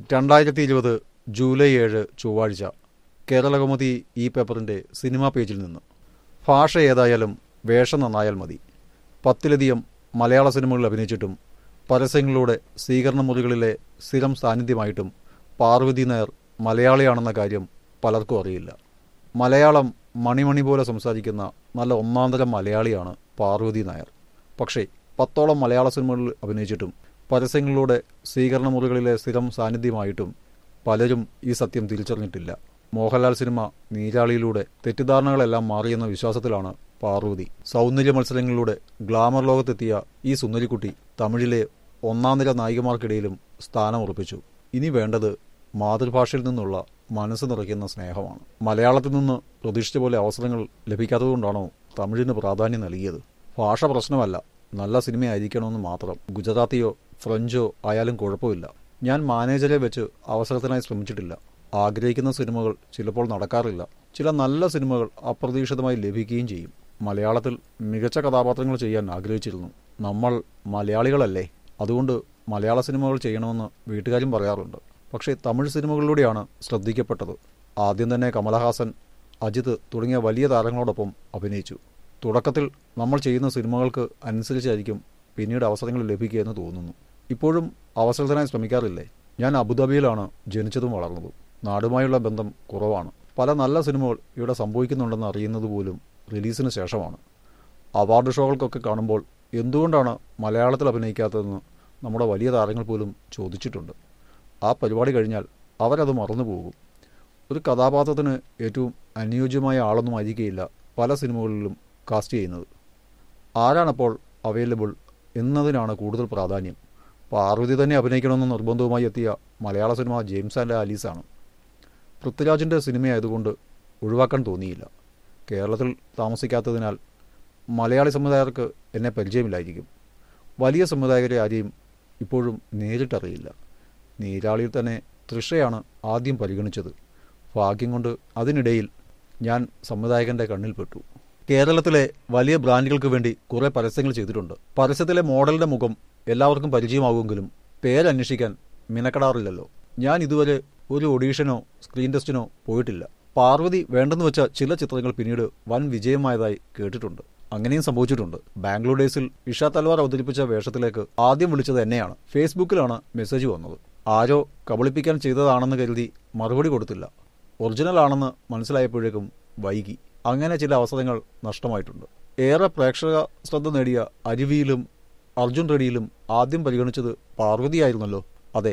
2020 July 7 ചൊവ്വാഴ്ച കേരളകൗമുദി ഈ പേപ്പറിൻ്റെ സിനിമാ പേജിൽ നിന്ന്. ഭാഷ ഏതായാലും വേഷം നന്നായാൽ മതി. 10ലധികം മലയാള സിനിമകളിൽ അഭിനയിച്ചിട്ടും പരസ്യങ്ങളിലൂടെ സ്വീകരണ മുറികളിലെ സ്ഥിരം സാന്നിധ്യമായിട്ടും പാർവതി നായർ മലയാളിയാണെന്ന കാര്യം പലർക്കും അറിയില്ല. മലയാളം മണിമണി പോലെ സംസാരിക്കുന്ന നല്ല ഒന്നാന്തരം മലയാളിയാണ് പാർവതി നായർ. പക്ഷേ 10ഓളം മലയാള സിനിമകളിൽ അഭിനയിച്ചിട്ടും പരസ്യങ്ങളിലൂടെ സ്വീകരണ മുറികളിലെ സ്ഥിരം സാന്നിധ്യമായിട്ടും പലരും ഈ സത്യം തിരിച്ചറിഞ്ഞിട്ടില്ല. മോഹൻലാൽ സിനിമ നീരാളിയിലൂടെ തെറ്റിദ്ധാരണകളെല്ലാം മാറിയെന്ന വിശ്വാസത്തിലാണ് പാർവതി. സൗന്ദര്യ മത്സരങ്ങളിലൂടെ ഗ്ലാമർ ലോകത്തെത്തിയ ഈ സുന്ദരിക്കുട്ടി തമിഴിലെ ഒന്നാംനിര നായികമാർക്കിടയിലും സ്ഥാനമുറപ്പിച്ചു. ഇനി വേണ്ടത് മാതൃഭാഷയിൽ നിന്നുള്ള മനസ്സ് നിറയ്ക്കുന്ന സ്നേഹമാണ്. മലയാളത്തിൽ നിന്ന് പ്രതീക്ഷിച്ച പോലെ അവസരങ്ങൾ ലഭിക്കാത്തതുകൊണ്ടാണോ തമിഴിന് പ്രാധാന്യം നൽകിയത്? ഭാഷ പ്രശ്നമല്ല, നല്ല സിനിമയായിരിക്കണമെന്ന് മാത്രം. ഗുജറാത്തിയോ ഫ്രഞ്ചോ ആയാലും കുഴപ്പമില്ല. ഞാൻ മാനേജരെ വെച്ച് അവസരത്തിനായി ശ്രമിച്ചിട്ടില്ല. ആഗ്രഹിക്കുന്ന സിനിമകൾ ചിലപ്പോൾ നടക്കാറില്ല. ചില നല്ല സിനിമകൾ അപ്രതീക്ഷിതമായി ലഭിക്കുകയും ചെയ്യും. മലയാളത്തിൽ മികച്ച കഥാപാത്രങ്ങൾ ചെയ്യാൻ ആഗ്രഹിച്ചിരുന്നു. നമ്മൾ മലയാളികളല്ലേ, അതുകൊണ്ട് മലയാള സിനിമകൾ ചെയ്യണമെന്ന് വീട്ടുകാരും പറയാറുണ്ട്. പക്ഷേ തമിഴ് സിനിമകളിലൂടെയാണ് ശ്രദ്ധിക്കപ്പെട്ടത്. ആദ്യം തന്നെ കമലഹാസൻ, അജിത് തുടങ്ങിയ വലിയ താരങ്ങളോടൊപ്പം അഭിനയിച്ചു. തുടക്കത്തിൽ നമ്മൾ ചെയ്യുന്ന സിനിമകൾക്ക് അനുസരിച്ചായിരിക്കും പിന്നീട് അവസരങ്ങൾ ലഭിക്കുക എന്ന് തോന്നുന്നു. ഇപ്പോഴും അവസരത്തിനായി ശ്രമിക്കാറില്ലേ? ഞാൻ അബുദാബിയിലാണ് ജനിച്ചതും വളർന്നതും. നാടുമായുള്ള ബന്ധം കുറവാണ്. പല നല്ല സിനിമകൾ ഇവിടെ സംഭവിക്കുന്നുണ്ടെന്ന് അറിയുന്നത് പോലും റിലീസിന് ശേഷമാണ്. അവാർഡ് ഷോകൾക്കൊക്കെ കാണുമ്പോൾ എന്തുകൊണ്ടാണ് മലയാളത്തിൽ അഭിനയിക്കാത്തതെന്ന് നമ്മുടെ വലിയ താരങ്ങൾ പോലും ചോദിച്ചിട്ടുണ്ട്. ആ പരിപാടി കഴിഞ്ഞാൽ അവരത് മറന്നുപോകും. ഒരു കഥാപാത്രത്തിന് ഏറ്റവും അനുയോജ്യമായ ആളൊന്നും ആയിരിക്കുകയില്ല പല സിനിമകളിലും കാസ്റ്റ് ചെയ്യുന്നത്. ആരാണപ്പോൾ അവൈലബിൾ എന്നതിനാണ് കൂടുതൽ പ്രാധാന്യം. പാർവതി തന്നെ അഭിനയിക്കണമെന്ന് നിർബന്ധവുമായി എത്തിയ മലയാള സിനിമ ജെയിംസ് ആൻഡ് ആലീസാണ്. പൃഥ്വിരാജിൻ്റെ സിനിമയായതുകൊണ്ട് ഒഴിവാക്കാൻ തോന്നിയില്ല. കേരളത്തിൽ താമസിക്കാത്തതിനാൽ മലയാളി സംവിധായകർക്ക് എന്നെ പരിചയമില്ലായിരിക്കും. വലിയ സംവിധായകരെ ആരെയും ഇപ്പോഴും നേരിട്ടറിയില്ല. നീരാളിയിൽ തന്നെ തൃഷയാണ് ആദ്യം പരിഗണിച്ചത്. ഭാഗ്യം കൊണ്ട് അതിനിടയിൽ ഞാൻ സംവിധായകൻ്റെ കണ്ണിൽപ്പെട്ടു. കേരളത്തിലെ വലിയ ബ്രാൻഡുകൾക്ക് വേണ്ടി കുറേ പരസ്യങ്ങൾ ചെയ്തിട്ടുണ്ട്. പരസ്യത്തിലെ മോഡലിൻ്റെ മുഖം എല്ലാവർക്കും പരിചയമാകുമെങ്കിലും പേരന്വേഷിക്കാൻ മിനക്കെടാറില്ലല്ലോ. ഞാൻ ഇതുവരെ ഒരു ഓഡീഷനോ സ്ക്രീൻ ടെസ്റ്റിനോ പോയിട്ടില്ല. പാർവതി വേണ്ടെന്ന് വെച്ച ചില ചിത്രങ്ങൾ പിന്നീട് വൻ വിജയമായതായി കേട്ടിട്ടുണ്ട്. അങ്ങനെയും സംഭവിച്ചിട്ടുണ്ട്. ബാംഗ്ലൂർ ഡേയ്സിൽ ഇഷ തൽവാർ അവതരിപ്പിച്ച വേഷത്തിലേക്ക് ആദ്യം വിളിച്ചത് എന്നെയാണ്. ഫേസ്ബുക്കിലാണ് മെസ്സേജ് വന്നത്. ആരോ കബളിപ്പിക്കാൻ ചെയ്തതാണെന്ന് കരുതി മറുപടി കൊടുത്തില്ല. ഒറിജിനൽ ആണെന്ന് മനസ്സിലായപ്പോഴേക്കും വൈകി. അങ്ങനെ ചില അവസരങ്ങൾ നഷ്ടമായിട്ടുണ്ട്. ഏറെ പ്രേക്ഷക ശ്രദ്ധ നേടിയ അരുവിയിലും അർജുൻ റെഡ്ഡിയിലും ആദ്യം പരിഗണിച്ചത് പാർവതിയായിരുന്നല്ലോ. അതെ,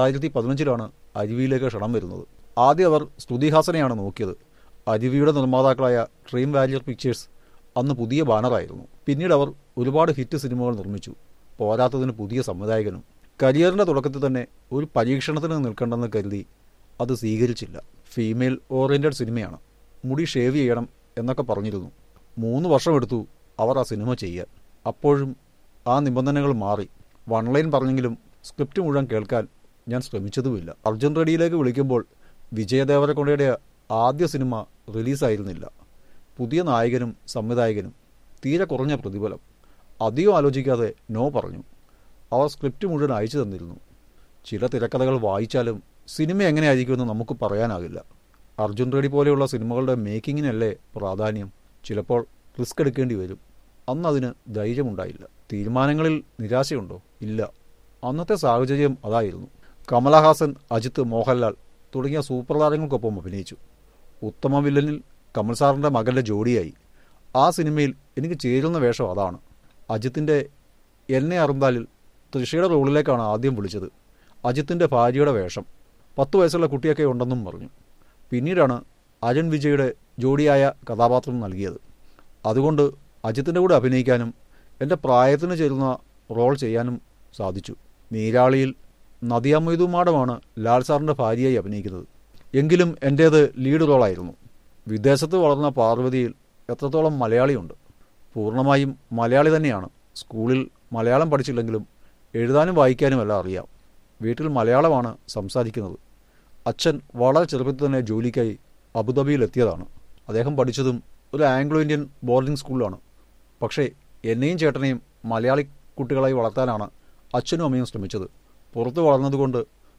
2015 അരുവിയിലേക്ക് ക്ഷണം വരുന്നത്. ആദ്യം അവർ സ്തുതിഹാസനെയാണ് നോക്കിയത്. അരുവിയുടെ നിർമ്മാതാക്കളായ ഡ്രീം വാരിയർ പിക്ചേഴ്സ് അന്ന് പുതിയ ബാനറായിരുന്നു. പിന്നീട് അവർ ഒരുപാട് ഹിറ്റ് സിനിമകൾ നിർമ്മിച്ചു. പോരാത്തതിന് പുതിയ സംവിധായകനും. കരിയറിൻ്റെ തുടക്കത്തിൽ തന്നെ ഒരു പരീക്ഷണത്തിന് നിൽക്കണ്ടെന്ന് കരുതി അത് സ്വീകരിച്ചില്ല. ഫീമെയിൽ ഓറിയൻറ്റഡ് സിനിമയാണ്, മുടി ഷേവ് ചെയ്യണം എന്നൊക്കെ പറഞ്ഞിരുന്നു. 3 വർഷമെടുത്തു അവർ ആ സിനിമ ചെയ്യാൻ. അപ്പോഴും ആ നിബന്ധനകൾ മാറി. വൺ ലൈൻ പറഞ്ഞെങ്കിലും സ്ക്രിപ്റ്റ് മുഴുവൻ കേൾക്കാൻ ഞാൻ ശ്രമിച്ചതുമില്ല. അർജുൻ റെഡ്ഡിയിലേക്ക് വിളിക്കുമ്പോൾ വിജയ് ദേവരകൊണ്ടയുടെ ആദ്യ സിനിമ റിലീസായിരുന്നില്ല. പുതിയ നായകനും സംവിധായകനും, തീരെ കുറഞ്ഞ പ്രതിഫലം. അധികം ആലോചിക്കാതെ നോ പറഞ്ഞു. അവർ സ്ക്രിപ്റ്റ് മുഴുവൻ അയച്ചു തന്നിരുന്നു. ചില തിരക്കഥകൾ വായിച്ചാലും സിനിമ എങ്ങനെയായിരിക്കുമെന്ന് നമുക്ക് പറയാനാകില്ല. അർജുൻ റെഡ്ഡി പോലെയുള്ള സിനിമകളുടെ മേക്കിങ്ങിനല്ലേ പ്രാധാന്യം. ചിലപ്പോൾ റിസ്ക് എടുക്കേണ്ടി വരും. അന്നതിന് ധൈര്യമുണ്ടായില്ല. തീരുമാനങ്ങളിൽ നിരാശയുണ്ടോ? ഇല്ല. അന്നത്തെ സാഹചര്യം അതായിരുന്നു. കമലഹാസൻ, അജിത്ത്, മോഹൻലാൽ തുടങ്ങിയ സൂപ്പർ താരങ്ങൾക്കൊപ്പം അഭിനയിച്ചു. ഉത്തമ വില്ലനിൽ കമൽ സാറിൻ്റെ മകൻ്റെ ജോഡിയായി. ആ സിനിമയിൽ എനിക്ക് ചേരുന്ന വേഷം അതാണ്. അജിത്തിൻ്റെ എന്നെ അറുന്താലിൽ തൃഷയുടെ റോളിലേക്കാണ് ആദ്യം വിളിച്ചത്. അജിത്തിൻ്റെ ഭാര്യയുടെ വേഷം. 10 വയസ്സുള്ള കുട്ടിയൊക്കെ ഉണ്ടെന്നും പറഞ്ഞു. പിന്നീടാണ് അരുൺ വിജയുടെ ജോഡിയായ കഥാപാത്രം നൽകിയത്. അതുകൊണ്ട് അജിത്തിൻ്റെ കൂടെ അഭിനയിക്കാനും എൻ്റെ പ്രായത്തിന് ചേരുന്ന റോൾ ചെയ്യാനും സാധിച്ചു. നീരാളിയിൽ നദിയ മൊയ്തു മാഡമാണ് ലാൽ സാറിൻ്റെ ഭാര്യയായി അഭിനയിക്കുന്നത്. എങ്കിലും എൻ്റേത് ലീഡ് റോളായിരുന്നു. വിദേശത്ത് വളർന്ന പാർവതിയിൽ എത്രത്തോളം മലയാളിയുണ്ട്? പൂർണ്ണമായും മലയാളി തന്നെയാണ്. സ്കൂളിൽ മലയാളം പഠിച്ചില്ലെങ്കിലും എഴുതാനും വായിക്കാനും എല്ലാം അറിയാം. വീട്ടിൽ മലയാളമാണ് സംസാരിക്കുന്നത്. അച്ഛൻ വളരെ ചെറുപ്പത്തിൽ തന്നെ ജോലിക്കായി അബുദാബിയിലെത്തിയതാണ്. അദ്ദേഹം പഠിച്ചതും ഒരു ആംഗ്ലോ ഇന്ത്യൻ ബോർഡിംഗ് സ്കൂളിലാണ്. പക്ഷേ എന്നെയും ചേട്ടനെയും മലയാളി കുട്ടികളായി വളർത്താനാണ് അച്ഛനും അമ്മയും ശ്രമിച്ചത്. പുറത്ത് വളർന്നതുകൊണ്ട്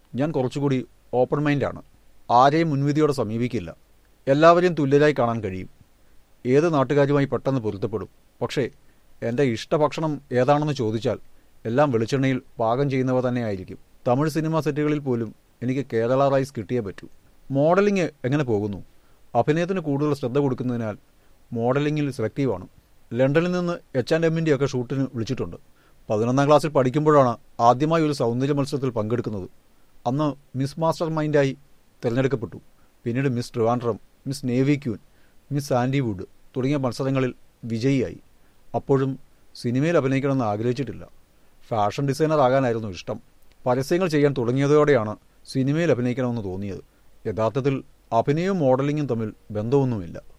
ഞാൻ കുറച്ചുകൂടി ഓപ്പൺ മൈൻഡാണ്. ആരെയും മുൻവിധിയോടെ സമീപിക്കില്ല. എല്ലാവരെയും തുല്യരായി കാണാൻ കഴിയും. ഏത് നാട്ടുകാരുമായി പെട്ടെന്ന് പൊരുത്തപ്പെടും. പക്ഷേ എൻ്റെ ഇഷ്ടഭക്ഷണം ഏതാണെന്ന് ചോദിച്ചാൽ എല്ലാം വെളിച്ചെണ്ണയിൽ പാകം ചെയ്യുന്നവ തന്നെയായിരിക്കും. തമിഴ് സിനിമാ സെറ്റുകളിൽ പോലും എനിക്ക് കേരള റൈസ് കിട്ടിയേ പറ്റൂ. മോഡലിംഗ് എങ്ങനെ പോകുന്നു? അഭിനയത്തിന് കൂടുതൽ ശ്രദ്ധ കൊടുക്കുന്നതിനാൽ മോഡലിംഗിൽ സെലക്റ്റീവാണ്. ലണ്ടനിൽ നിന്ന് H&Mൻ്റെ ഒക്കെ ഷൂട്ടിന് വിളിച്ചിട്ടുണ്ട്. 11ാം ക്ലാസ്സിൽ പഠിക്കുമ്പോഴാണ് ആദ്യമായി ഒരു സൗന്ദര്യ മത്സരത്തിൽ പങ്കെടുക്കുന്നത്. അന്ന് മിസ് മാസ്റ്റർ മൈൻഡായി തിരഞ്ഞെടുക്കപ്പെട്ടു. പിന്നീട് miss Trivandrum, miss navy queen, miss സാൻഡിവുഡ് തുടങ്ങിയ മത്സരങ്ങളിൽ വിജയിയായി. അപ്പോഴും സിനിമയിൽ അഭിനയിക്കണമെന്ന് ആഗ്രഹിച്ചിട്ടില്ല. ഫാഷൻ ഡിസൈനർ ആകാനായിരുന്നു ഇഷ്ടം. പരസ്യങ്ങൾ ചെയ്യാൻ തുടങ്ങിയതോടെയാണ് സിനിമയിൽ അഭിനയിക്കണമെന്ന് തോന്നിയത്. യഥാർത്ഥത്തിൽ അഭിനയവും മോഡലിംഗും തമ്മിൽ ബന്ധമൊന്നുമില്ല.